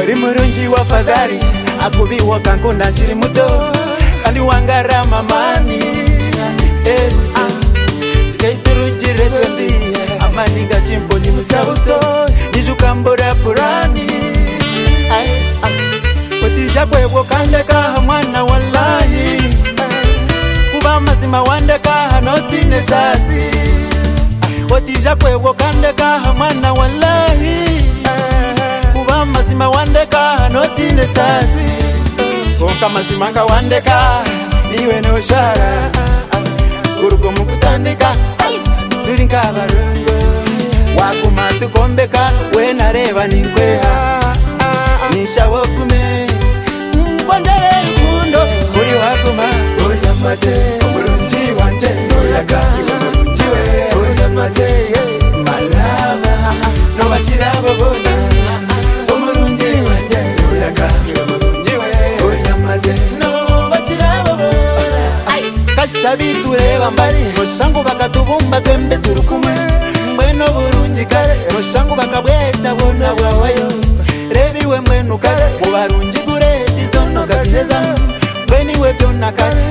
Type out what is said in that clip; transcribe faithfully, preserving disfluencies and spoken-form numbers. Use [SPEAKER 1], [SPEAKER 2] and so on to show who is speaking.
[SPEAKER 1] Uri murungi wa fadhari akubiwa kankunda nchiri muto kandi wangara mamani eh Skaiturunjire twembi amani gachimpo ni musabuto nijukambura purani Otija kwebwo kandeka mwana wallahi kuba mazima wandeka noti nesazi Otija kwebwo kandeka mwana wallahi kuba mazima wandeka noti nesazi Konka mazima ka wandeka niwe no shara Urugo mukutandika turinka barungo Wakumatu kombeka we nareba ninkweha Nishawo kume Kwandere rukundo Uri wakuma Uri amate Umurungi wanje Noyaga Umurungi we Uri amate My lover No bachira babona Umurungi wanje Noyaga Umurungi we Uri amate No bachira babona Kashabi tureba mbari Roshangu bakatubumba twembe turukume Mweno burungi kare Roshangu bakabweta bona wawayo Rebi we mwenu kare Ubarungi gure Dizono gazeza Weni we byona kare